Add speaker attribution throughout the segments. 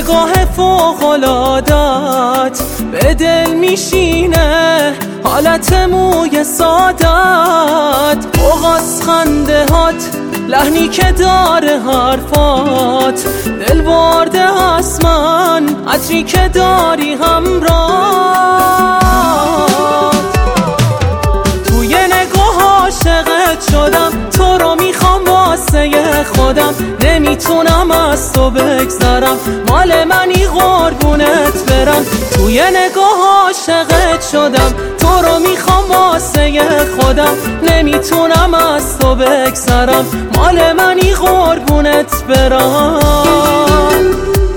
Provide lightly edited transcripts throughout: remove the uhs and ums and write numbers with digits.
Speaker 1: نگاه فوق‌العاده‌ات به دل میشینه، حالت موی سادت، اوغاز خنده هات، لحنی که داره حرفات، دل برده از من، عطری که داری همراه. توی نگاه عاشقت شدم، تو رو میخوام واسه خودم، نمیتونم از تو بگذرم، مال منی قربونت برم. توی نگاه عاشقت شدم، تو رو میخوام واسه خودم، نمیتونم از تو بگذرم، مال منی قربونت برم.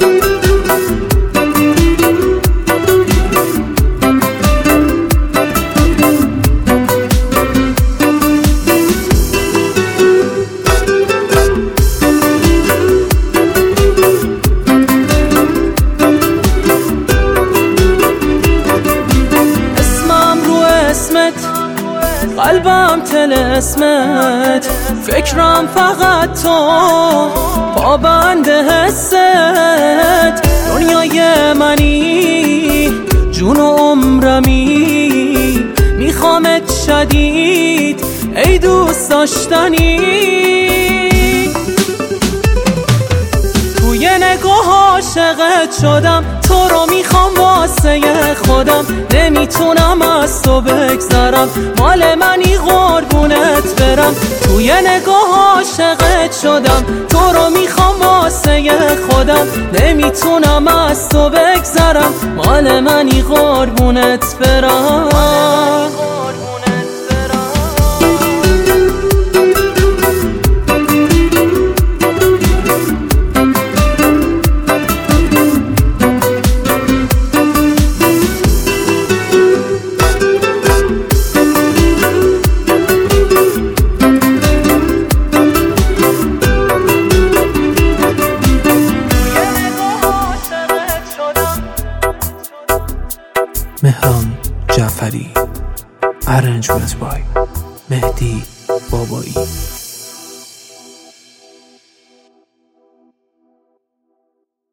Speaker 1: قلبم طلسمت، فکرم فقط تو، پابند حست، دنیای منی، جون و عمرمی، میخوامت شدید ای دوست داشتنی. توی نگاه عاشقت شدم، تو رو میخوام واسه خودم، نمیتونم از تو بگذرم، مال منی قربونت برم. توی نگاه عاشقت شدم، تو رو میخوام واسه خودم، نمیتونم از تو بگذرم، مال منی قربونت برم.
Speaker 2: مهران جعفری. Arrangement by مهدی بابایی.